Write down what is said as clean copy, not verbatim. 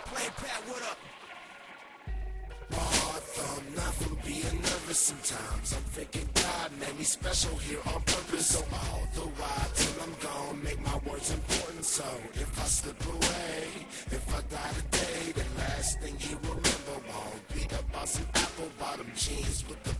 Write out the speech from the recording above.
Plain Pat, what up? Hard thumb, not for being nervous sometimes. I'm thinking God made me special here on purpose. So all the while till I'm gone, make my words important. So if I slip away, if I die today, the last thing he remember won't be about some apple bottom jeans with the